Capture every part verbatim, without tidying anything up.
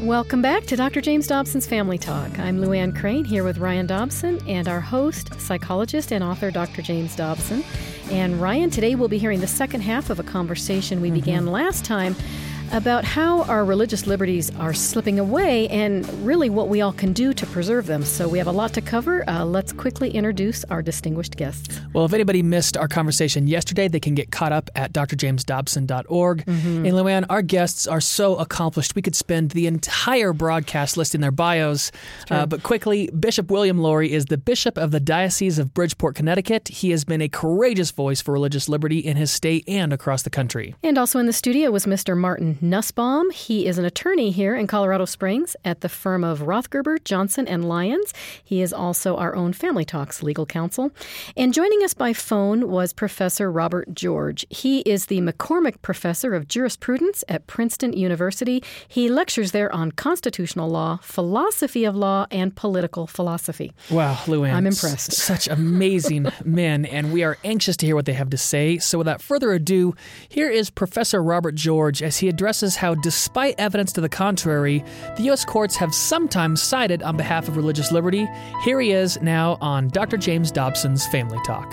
Welcome back to Doctor James Dobson's Family Talk. I'm Lou Ann Crane here with Ryan Dobson and our host, psychologist and author, Doctor James Dobson. And Ryan, today we'll be hearing the second half of a conversation we mm-hmm. began last time about how our religious liberties are slipping away and really what we all can do to preserve them. So we have a lot to cover. Uh, let's quickly introduce our distinguished guests. Well, if anybody missed our conversation yesterday, they can get caught up at d r james dobson dot org. Mm-hmm. And Luann, our guests are so accomplished, we could spend the entire broadcast listing their bios. Uh, but quickly, Bishop William Lori is the Bishop of the Diocese of Bridgeport, Connecticut. He has been a courageous voice for religious liberty in his state and across the country. And also in the studio was Mister Martin Nussbaum. He is an attorney here in Colorado Springs at the firm of Rothgerber, Johnson, and Lyons. He is also our own Family Talks legal counsel. And joining us by phone was Professor Robert George. He is the McCormick Professor of Jurisprudence at Princeton University. He lectures there on constitutional law, philosophy of law, and political philosophy. Wow, Luann. I'm impressed. S- such amazing men, and we are anxious to hear what they have to say. So without further ado, here is Professor Robert George as he addresses how, despite evidence to the contrary, the U S courts have sometimes sided on behalf of religious liberty. Here he is now on Doctor James Dobson's Family Talk.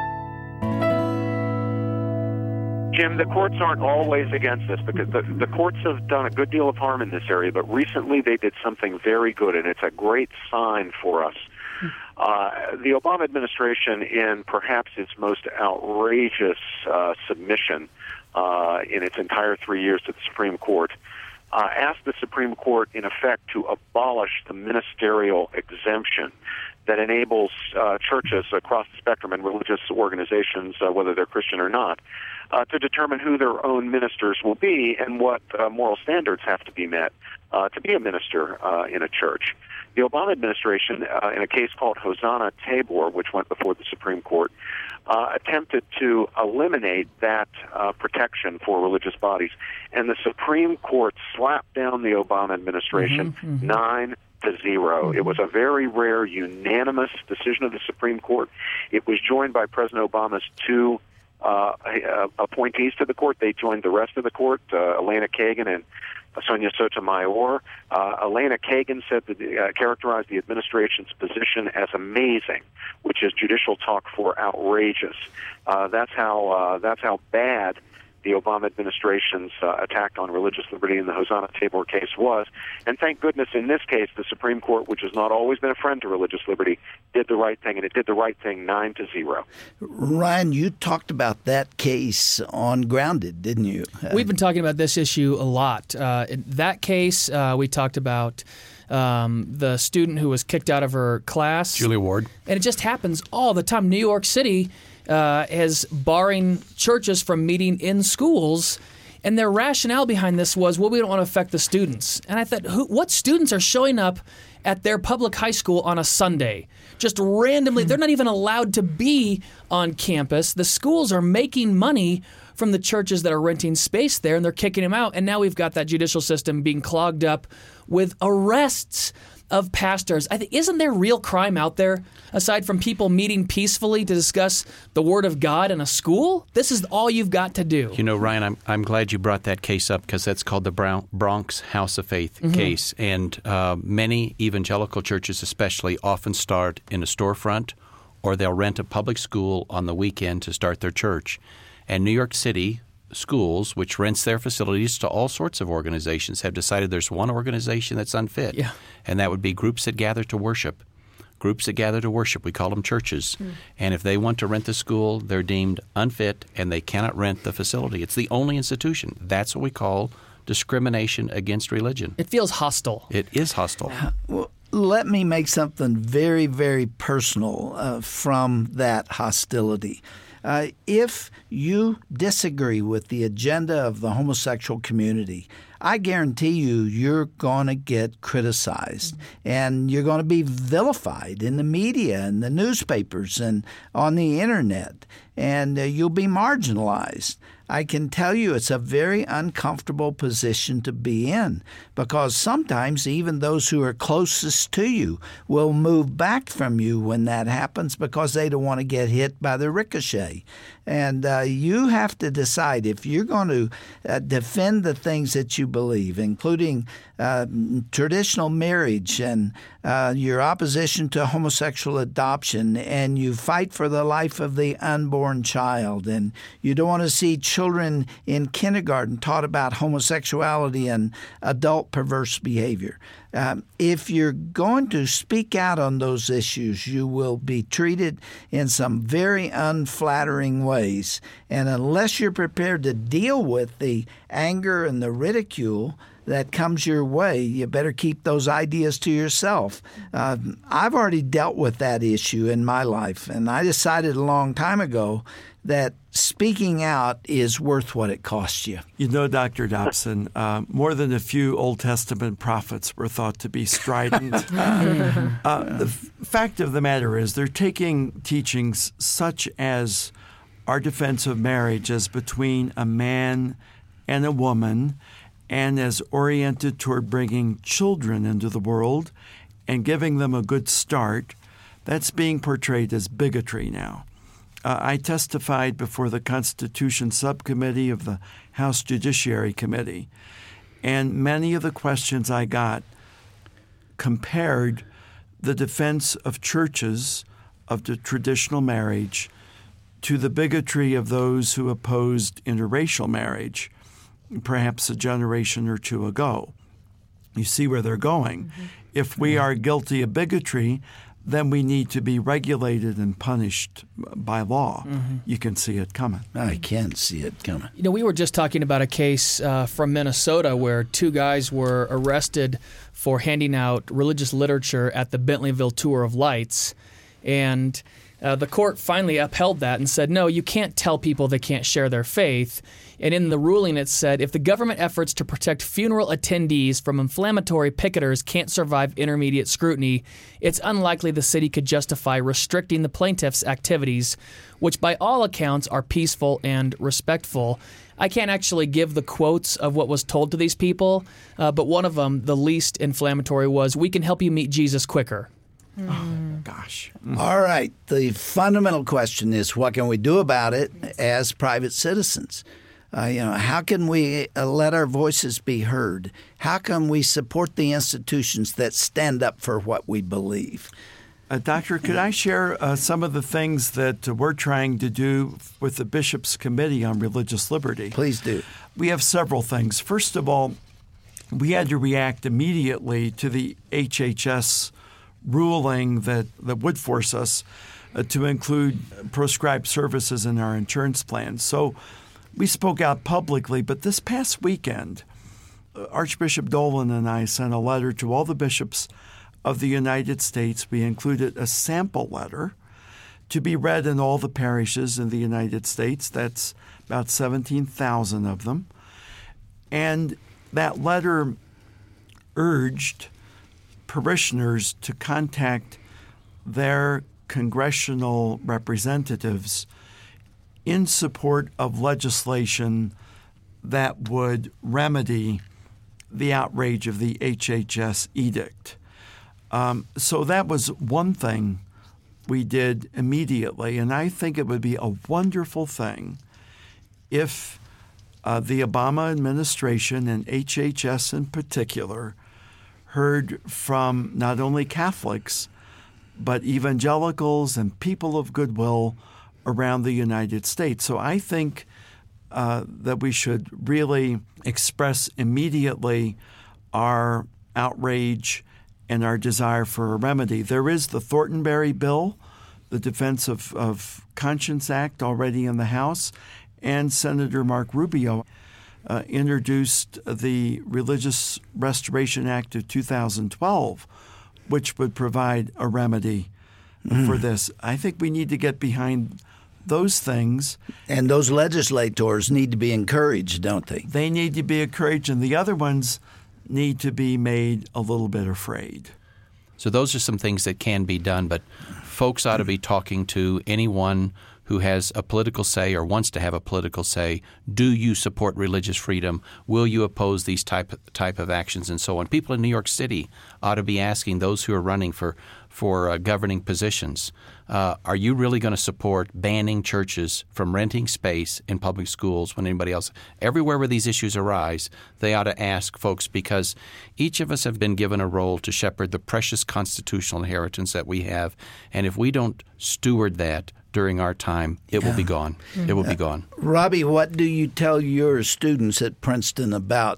Jim, the courts aren't always against this because the, the courts have done a good deal of harm in this area, but recently they did something very good, and it's a great sign for us. Uh, the Obama administration, in perhaps its most outrageous uh, submission uh, in its entire three years to the Supreme Court, uh, asked the Supreme Court, in effect, to abolish the ministerial exemption that enables uh, churches across the spectrum and religious organizations, uh, whether they're Christian or not, uh, to determine who their own ministers will be and what uh, moral standards have to be met uh, to be a minister uh, in a church. The Obama administration, uh, in a case called Hosanna Tabor, which went before the Supreme Court, uh, attempted to eliminate that uh, protection for religious bodies. And the Supreme Court slapped down the Obama administration mm-hmm, mm-hmm. nine to zero. Mm-hmm. It was a very rare, unanimous decision of the Supreme Court. It was joined by President Obama's two uh, uh, appointees to the court. They joined the rest of the court, uh, Elena Kagan and Sonia Sotomayor. Uh, Elena Kagan said that uh, characterized the administration's position as amazing, which is judicial talk for outrageous. Uh, that's how uh, that's how bad the Obama administration's uh, attack on religious liberty in the Hosanna Tabor case was. And thank goodness in this case, the Supreme Court, which has not always been a friend to religious liberty, did the right thing, and it did the right thing nine to zero. Ryan, you talked about that case on Grounded, didn't you? We've been talking about this issue a lot. Uh, in that case, uh, we talked about um, the student who was kicked out of her class. Julia Ward. And it just happens all the time. New York City Uh, is barring churches from meeting in schools, and their rationale behind this was, well, we don't want to affect the students. And I thought, who, what students are showing up at their public high school on a Sunday? Just randomly, they're not even allowed to be on campus. The schools are making money from the churches that are renting space there, and they're kicking them out. And now we've got that judicial system being clogged up with arrests of pastors. I think, isn't there real crime out there, aside from people meeting peacefully to discuss the Word of God in a school? This is all you've got to do. You know, Ryan, I'm I'm glad you brought that case up because that's called the Brown, Bronx House of Faith mm-hmm. case. And uh, many evangelical churches especially often start in a storefront, or they'll rent a public school on the weekend to start their church. And New York City schools, which rents their facilities to all sorts of organizations, have decided there's one organization that's unfit, yeah. and that would be groups that gather to worship. Groups that gather to worship, we call them churches. Mm. And if they want to rent the school, they're deemed unfit, and they cannot rent the facility. It's the only institution. That's what we call discrimination against religion. It feels hostile. It is hostile. Uh, well, let me make something very, very personal uh, from that hostility. Uh, if you disagree with the agenda of the homosexual community, I guarantee you you're going to get criticized, mm-hmm. and you're going to be vilified in the media and the newspapers and on the internet, and uh, you'll be marginalized. I can tell you it's a very uncomfortable position to be in, because sometimes even those who are closest to you will move back from you when that happens because they don't want to get hit by the ricochet. And uh, you have to decide if you're going to uh, defend the things that you believe, including uh, traditional marriage and uh, your opposition to homosexual adoption, and you fight for the life of the unborn child, and you don't want to see children in kindergarten taught about homosexuality and adult perverse behavior. Um, if you're going to speak out on those issues, you will be treated in some very unflattering ways. And unless you're prepared to deal with the anger and the ridicule that comes your way, you better keep those ideas to yourself. Uh, I've already dealt with that issue in my life, and I decided a long time ago that speaking out is worth what it costs you. You know, Doctor Dobson, uh, more than a few Old Testament prophets were thought to be strident. uh, the f- fact of the matter is they're taking teachings such as our defense of marriage as between a man and a woman, and as oriented toward bringing children into the world and giving them a good start. That's being portrayed as bigotry now. Uh, I testified before the Constitution Subcommittee of the House Judiciary Committee, and many of the questions I got compared the defense of churches of the traditional marriage to the bigotry of those who opposed interracial marriage, perhaps a generation or two ago. You see where they're going. Mm-hmm. If we are guilty of bigotry, then we need to be regulated and punished by law. Mm-hmm. You can see it coming. I can see it coming. You know, we were just talking about a case uh, from Minnesota where two guys were arrested for handing out religious literature at the Bentleyville Tour of Lights. And uh, the court finally upheld that and said, no, you can't tell people they can't share their faith. And in the ruling, it said, if the government efforts to protect funeral attendees from inflammatory picketers can't survive intermediate scrutiny, it's unlikely the city could justify restricting the plaintiff's activities, which by all accounts are peaceful and respectful. I can't actually give the quotes of what was told to these people, uh, but one of them, the least inflammatory, was, we can help you meet Jesus quicker. Mm. Oh, gosh. Mm. All right. The fundamental question is, what can we do about it as private citizens? Uh, you know, how can we uh, let our voices be heard? How can we support the institutions that stand up for what we believe? Uh, Doctor, could I share uh, some of the things that uh, we're trying to do with the Bishops' Committee on Religious Liberty? Please do. We have several things. First of all, we had to react immediately to the H H S ruling that, that would force us uh, to include proscribed services in our insurance plans. So we spoke out publicly, but this past weekend, uh, Archbishop Dolan and I sent a letter to all the bishops of the United States. We included a sample letter to be read in all the parishes in the United States. That's about seventeen thousand of them. And that letter urged parishioners to contact their congressional representatives in support of legislation that would remedy the outrage of the H H S edict. Um, so that was one thing we did immediately, and I think it would be a wonderful thing if uh, the Obama administration and H H S in particular heard from not only Catholics, but evangelicals and people of goodwill around the United States. So I think uh, that we should really express immediately our outrage and our desire for a remedy. There is the Thornberry bill, the Defense of, of Conscience Act, already in the House, and Senator Mark Rubio uh, introduced the Religious Restoration Act of two thousand twelve, which would provide a remedy mm. for this. I think we need to get behind those things. And those legislators need to be encouraged, don't they? They need to be encouraged, and the other ones need to be made a little bit afraid. So those are some things that can be done, but folks ought to be talking to anyone who has a political say or wants to have a political say. Do you support religious freedom? Will you oppose these type type of actions and so on? People in New York City ought to be asking those who are running for for uh, governing positions, uh, are you really going to support banning churches from renting space in public schools when anybody else? Everywhere where these issues arise, they ought to ask folks, because each of us have been given a role to shepherd the precious constitutional inheritance that we have, and if we don't steward that during our time, it yeah. will be gone. Mm-hmm. It will be gone. Uh, Robbie, what do you tell your students at Princeton about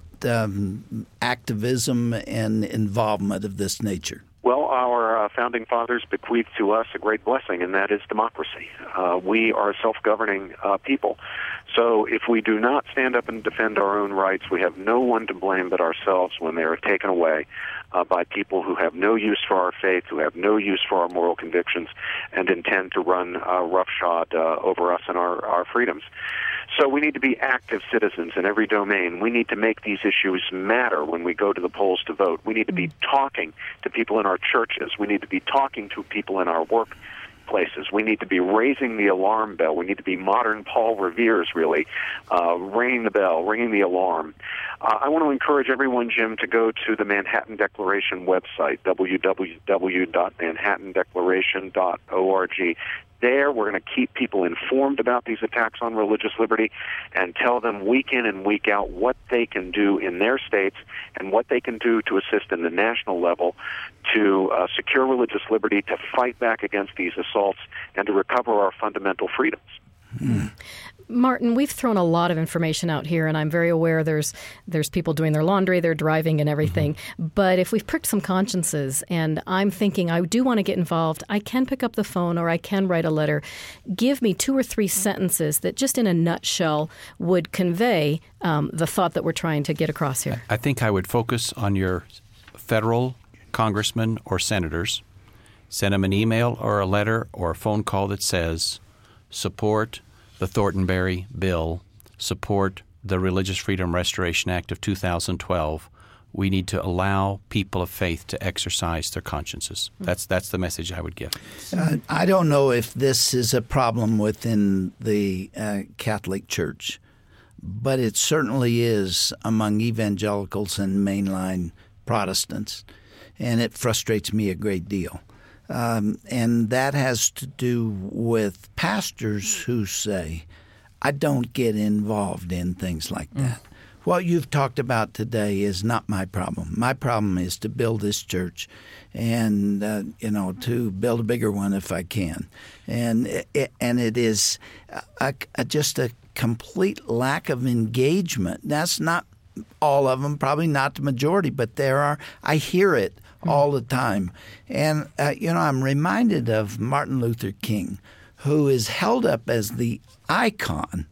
um, activism and involvement of this nature? Well, our uh, founding fathers bequeathed to us a great blessing, and that is democracy. Uh, we are a self-governing uh, people. So if we do not stand up and defend our own rights, we have no one to blame but ourselves when they are taken away uh, by people who have no use for our faith, who have no use for our moral convictions, and intend to run uh, roughshod uh, over us and our, our freedoms. So we need to be active citizens in every domain. We need to make these issues matter when we go to the polls to vote. We need to be talking to people in our churches. We need to be talking to people in our workplaces. We need to be raising the alarm bell. We need to be modern Paul Revere's, really, uh, ringing the bell, ringing the alarm. Uh, I want to encourage everyone, Jim, to go to the Manhattan Declaration website, w w w dot manhattan declaration dot org. There, we're going to keep people informed about these attacks on religious liberty and tell them week in and week out what they can do in their states and what they can do to assist in the national level to uh, secure religious liberty, to fight back against these assaults, and to recover our fundamental freedoms. Hmm. Martin, we've thrown a lot of information out here, and I'm very aware there's there's people doing their laundry, they're driving and everything. Mm-hmm. But if we've pricked some consciences, and I'm thinking I do want to get involved, I can pick up the phone or I can write a letter. Give me two or three sentences that just in a nutshell would convey um, the thought that we're trying to get across here. I think I would focus on your federal congressmen or senators. Send them an email or a letter or a phone call that says, support the Thornton-Berry bill, support the Religious Freedom Restoration Act of two thousand twelve. We need to allow people of faith to exercise their consciences. That's that's the message I would give. Uh, I don't know if this is a problem within the uh, Catholic Church, but it certainly is among evangelicals and mainline Protestants, and it frustrates me a great deal. Um, and that has to do with pastors who say, I don't get involved in things like that. Mm. What you've talked about today is not my problem. My problem is to build this church and, uh, you know, to build a bigger one if I can. And it, and it is a, a, just a complete lack of engagement. That's not all of them, probably not the majority, but there are. I hear it all the time. And, uh, you know, I'm reminded of Martin Luther King, who is held up as the icon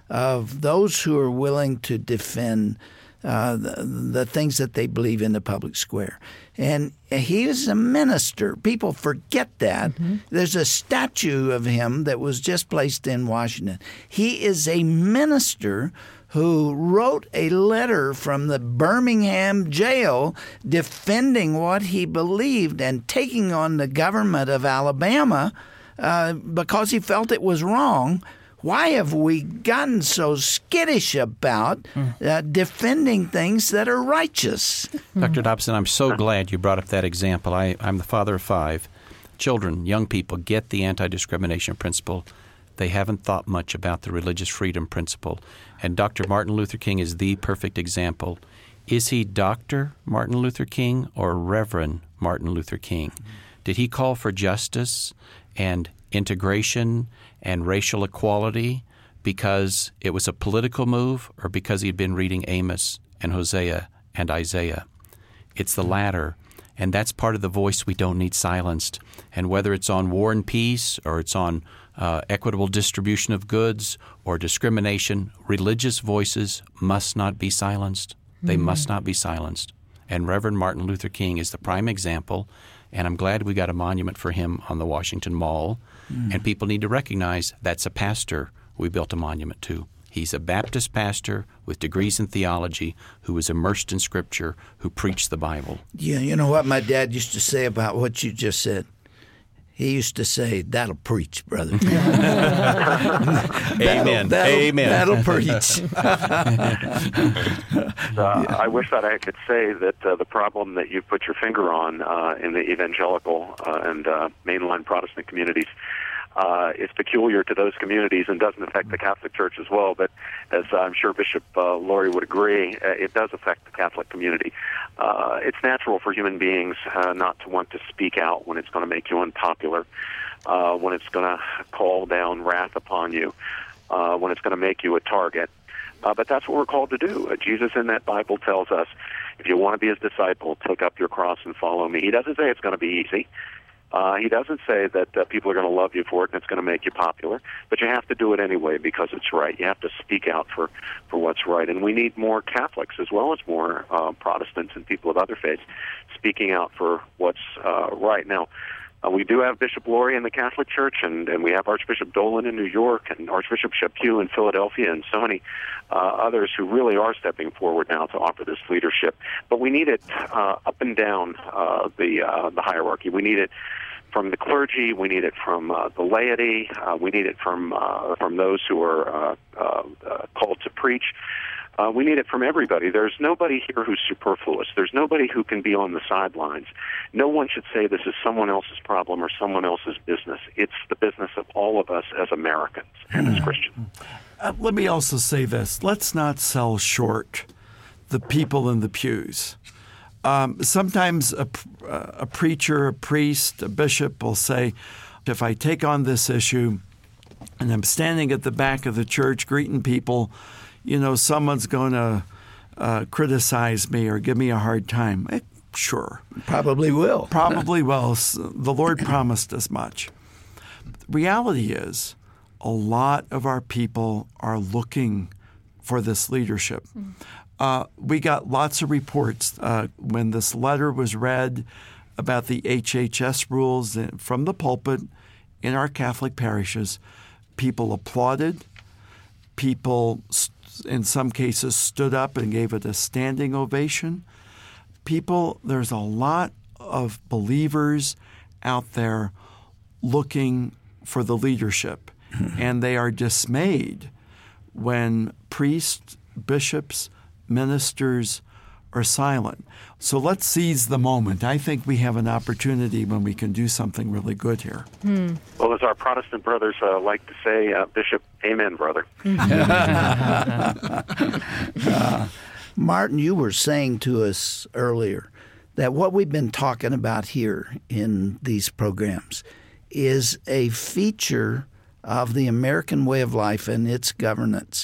of those who are willing to defend uh, the, the things that they believe in the public square. And he is a minister. People forget that. Mm-hmm. There's a statue of him that was just placed in Washington. He is a minister who wrote a letter from the Birmingham jail defending what he believed and taking on the government of Alabama uh, because he felt it was wrong. Why have we gotten so skittish about uh, defending things that are righteous? Doctor Dobson, I'm so glad you brought up that example. I, I'm the father of five. Children, young people get the anti-discrimination principle. They haven't thought much about the religious freedom principle. And Doctor Martin Luther King is the perfect example. Is he Doctor Martin Luther King or Reverend Martin Luther King? Did he call for justice and integration and racial equality because it was a political move or because he'd been reading Amos and Hosea and Isaiah? It's the latter. And that's part of the voice we don't need silenced. And whether it's on war and peace or it's on uh, equitable distribution of goods or discrimination, religious voices must not be silenced. They mm-hmm. must not be silenced. And Reverend Martin Luther King is the prime example. And I'm glad we got a monument for him on the Washington Mall. Mm. And people need to recognize that's a pastor we built a monument to. He's a Baptist pastor with degrees in theology who was immersed in Scripture, who preached the Bible. Yeah, you know what my dad used to say about what you just said? He used to say, "That'll preach, brother." Amen. That'll, Amen. That'll preach. uh, I wish that I could say that uh, the problem that you put your finger on uh, in the evangelical uh, and uh, mainline Protestant communities uh, is peculiar to those communities and doesn't affect the Catholic Church as well. But as I'm sure Bishop uh, Laurie would agree, uh, it does affect the Catholic community. Uh, it's natural for human beings uh, not to want to speak out when it's going to make you unpopular, uh, when it's going to call down wrath upon you, uh, when it's going to make you a target. Uh, but that's what we're called to do. Uh, Jesus in that Bible tells us, if you want to be his disciple, take up your cross and follow me. He doesn't say it's going to be easy. Uh, he doesn't say that uh, people are going to love you for it and it's going to make you popular, but you have to do it anyway because it's right. You have to speak out for, for what's right. And we need more Catholics as well as more uh, Protestants and people of other faiths speaking out for what's uh, right. Now, uh, we do have Bishop Laurie in the Catholic Church, and, and we have Archbishop Dolan in New York and Archbishop Chaput in Philadelphia and so many uh, others who really are stepping forward now to offer this leadership. But we need it uh, up and down uh, the, uh, the hierarchy. We need it from the clergy, we need it from uh, the laity, uh, we need it from uh, from those who are uh, uh, uh, called to preach. Uh, we need it from everybody. There's nobody here who's superfluous. There's nobody who can be on the sidelines. No one should say this is someone else's problem or someone else's business. It's the business of all of us as Americans and as Christians. Uh, let me also say this. Let's not sell short the people in the pews. Um, sometimes a, a preacher, a priest, a bishop will say, if I take on this issue and I'm standing at the back of the church greeting people, you know, someone's going to uh, criticize me or give me a hard time. Eh, sure. Probably will. Probably will. The Lord promised as much. The reality is a lot of our people are looking for this leadership. Mm. Uh, we got lots of reports uh, when this letter was read about the H H S rules from the pulpit in our Catholic parishes. People applauded. People, in some cases, stood up and gave it a standing ovation. People, there's a lot of believers out there looking for the leadership, and they are dismayed when priests, bishops, ministers are silent. So let's seize the moment. I think we have an opportunity when we can do something really good here. Hmm. Well, as our Protestant brothers uh, like to say, uh, Bishop, amen, brother. uh, Martin, you were saying to us earlier that what we've been talking about here in these programs is a feature of the American way of life and its governance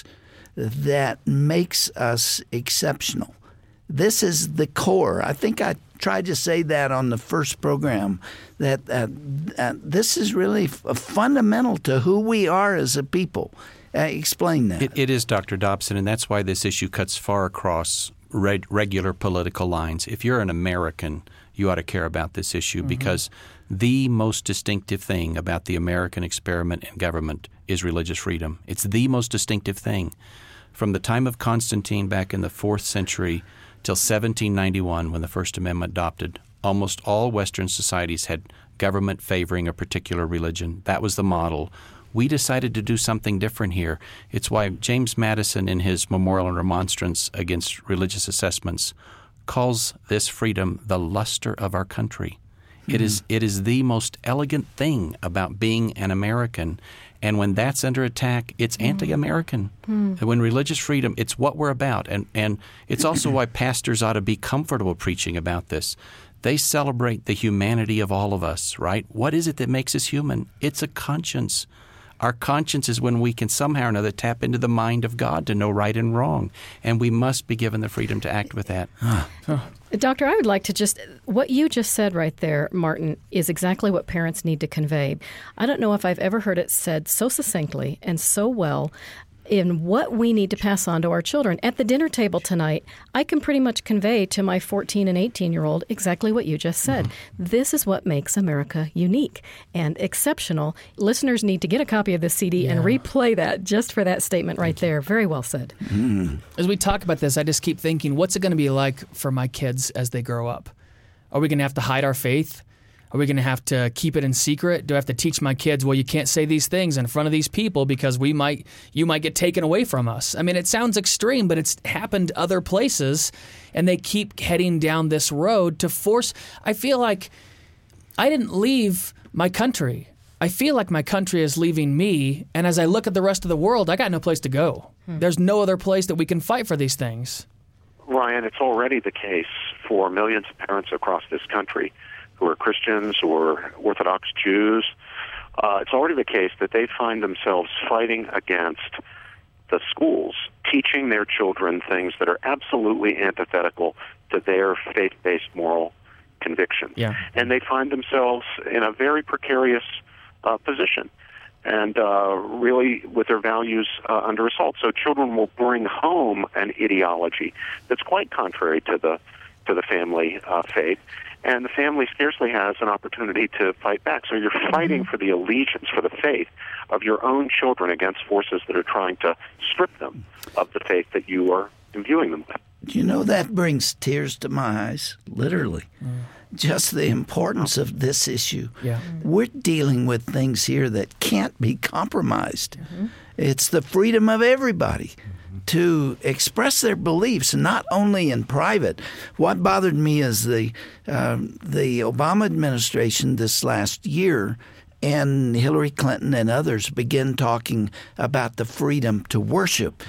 that makes us exceptional. This is the core. I think I tried to say that on the first program, that uh, uh, this is really f- fundamental to who we are as a people. Uh, explain that. It, it is, Doctor Dobson, and that's why this issue cuts far across reg- regular political lines. If you're an American, you ought to care about this issue mm-hmm. because the most distinctive thing about the American experiment in government is religious freedom. It's the most distinctive thing. From the time of Constantine back in the fourth century till seventeen ninety-one, when the First Amendment adopted, almost all Western societies had government favoring a particular religion. That was the model. We decided to do something different here. It's why James Madison, in his Memorial and Remonstrance against Religious Assessments, calls this freedom the luster of our country. Mm-hmm. It is it is the most elegant thing about being an American. And when that's under attack, it's anti-American. Mm. When religious freedom, it's what we're about. And, and it's also why pastors ought to be comfortable preaching about this. They celebrate the humanity of all of us, right? What is it that makes us human? It's a conscience. Our conscience is when we can somehow or another tap into the mind of God to know right and wrong. And we must be given the freedom to act with that. Doctor, I would like to just, what you just said right there, Martin, is exactly what parents need to convey. I don't know if I've ever heard it said so succinctly and so well in what we need to pass on to our children. At the dinner table tonight, I can pretty much convey to my fourteen and eighteen-year-old exactly what you just said. Mm-hmm. This is what makes America unique and exceptional. Listeners need to get a copy of this C D yeah. and replay that just for that statement right there. Very well said. Mm. As we talk about this, I just keep thinking, what's it going to be like for my kids as they grow up? Are we going to have to hide our faith? Are we going to have to keep it in secret? Do I have to teach my kids, well, you can't say these things in front of these people because we might, you might get taken away from us? I mean, it sounds extreme, but it's happened other places, and they keep heading down this road to force. I feel like I didn't leave my country. I feel like my country is leaving me, and as I look at the rest of the world, I got no place to go. Hmm. There's no other place that we can fight for these things. Ryan, it's already the case for millions of parents across this country who are Christians or Orthodox Jews. Uh, it's already the case that they find themselves fighting against the schools, teaching their children things that are absolutely antithetical to their faith-based moral convictions. Yeah. And they find themselves in a very precarious uh, position and uh, really with their values uh, under assault. So children will bring home an ideology that's quite contrary to the to the family uh, faith, and the family scarcely has an opportunity to fight back. So you're fighting for the allegiance, for the faith of your own children against forces that are trying to strip them of the faith that you are imbuing them with. You know, that brings tears to my eyes, literally. Mm. Just the importance of this issue. Yeah. We're dealing with things here that can't be compromised. Mm-hmm. It's the freedom of everybody to express their beliefs, not only in private. What bothered me is the um, the Obama administration this last year and Hillary Clinton and others began talking about the freedom to worship.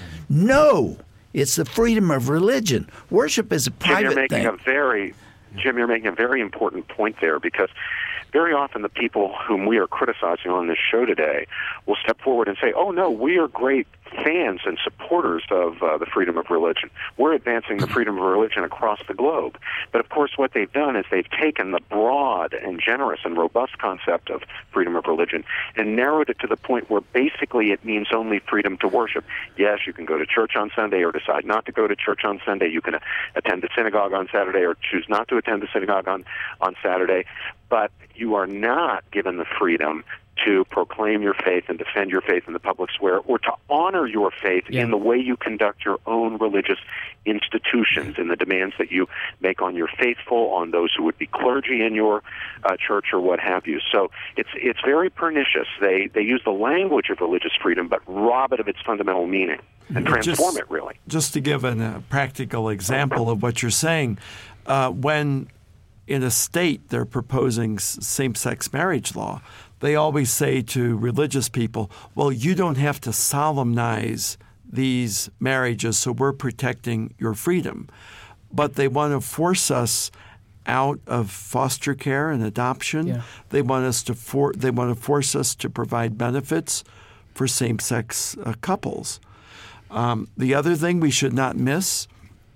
No, it's the freedom of religion. Worship is a private Jim, you're making thing. a very, Jim, you're making a very important point there, because very often the people whom we are criticizing on this show today will step forward and say, oh, no, we are great fans and supporters of uh, the freedom of religion. We're advancing the freedom of religion across the globe. But, of course, what they've done is they've taken the broad and generous and robust concept of freedom of religion and narrowed it to the point where basically it means only freedom to worship. Yes, you can go to church on Sunday or decide not to go to church on Sunday. You can uh, attend the synagogue on Saturday or choose not to attend the synagogue on, on Saturday. But you are not given the freedom to proclaim your faith and defend your faith in the public square, or to honor your faith yeah. in the way you conduct your own religious institutions, in the demands that you make on your faithful, on those who would be clergy in your uh, church or what have you. So it's it's very pernicious. They they use the language of religious freedom, but rob it of its fundamental meaning and transform just, it, really. Just to give an, a practical example of what you're saying, uh, when in a state they're proposing same-sex marriage law, they always say to religious people, well, you don't have to solemnize these marriages, so we're protecting your freedom. But they want to force us out of foster care and adoption. Yeah. They want us to for, they want to force us to provide benefits for same-sex uh, couples. Um, the other thing we should not miss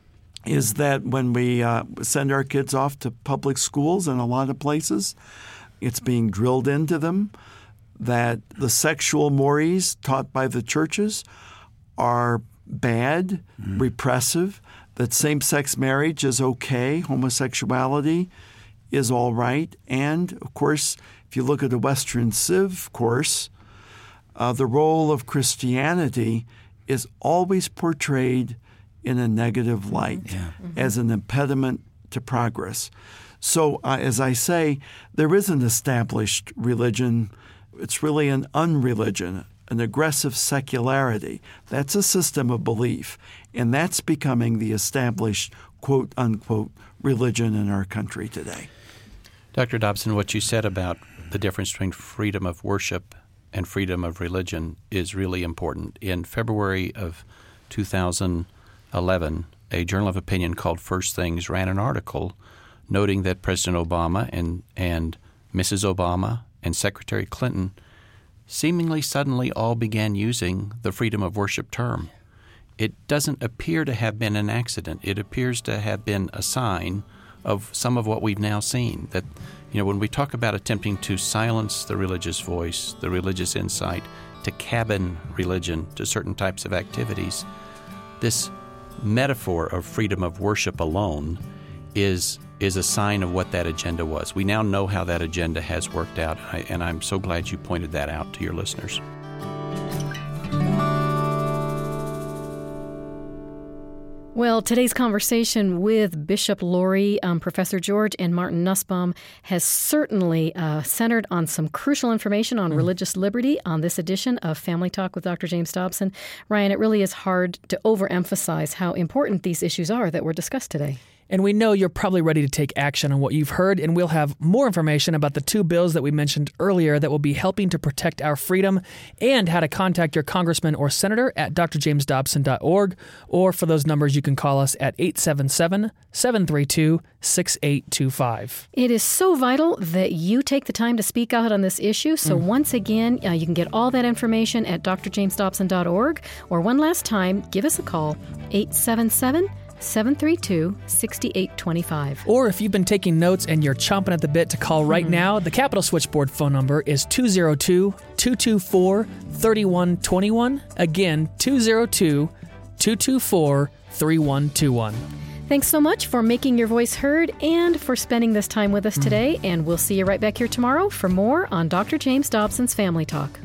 is that when we uh, send our kids off to public schools in a lot of places, it's being drilled into them that the sexual mores taught by the churches are bad, mm. repressive, that same-sex marriage is okay, homosexuality is all right. And, of course, if you look at the Western Civ course, uh, the role of Christianity is always portrayed in a negative light, yeah. mm-hmm. as an impediment to progress. So, uh, as I say, there is an established religion. It's really an unreligion, an aggressive secularity. That's a system of belief, and that's becoming the established, quote, unquote, religion in our country today. Doctor Dobson, what you said about the difference between freedom of worship and freedom of religion is really important. In February of two thousand eleven, a journal of opinion called First Things ran an article noting that President Obama and, and Missus Obama and Secretary Clinton seemingly suddenly all began using the freedom of worship term. It doesn't appear to have been an accident. It appears to have been a sign of some of what we've now seen. That, you know, when we talk about attempting to silence the religious voice, the religious insight, to cabin religion to certain types of activities, this metaphor of freedom of worship alone is is a sign of what that agenda was. We now know how that agenda has worked out, and I'm so glad you pointed that out to your listeners. Well, Well, today's conversation with Bishop Laurie, um, Professor George, and Martin Nussbaum has certainly uh, centered on some crucial information on mm. religious liberty on this edition of Family Talk with Doctor James Dobson. Ryan, it really is hard to overemphasize how important these issues are that were discussed today. And we know you're probably ready to take action on what you've heard, and we'll have more information about the two bills that we mentioned earlier that will be helping to protect our freedom, and how to contact your congressman or senator at d r james dobson dot org, or for those numbers you can call us at eight seven seven, seven three two, six eight two five. It is so vital that you take the time to speak out on this issue, so mm. once again, uh, you can get all that information at d r james dobson dot org, or one last time, give us a call, eight seven seven, seven three two, six eight two five. Or if you've been taking notes and you're chomping at the bit to call right mm-hmm. now, the Capitol Switchboard phone number is two oh two, two two four, three one two one. Again, two oh two, two two four, three one two one. Thanks so much for making your voice heard and for spending this time with us today, and we'll see you right back here tomorrow for more on Doctor James Dobson's Family Talk.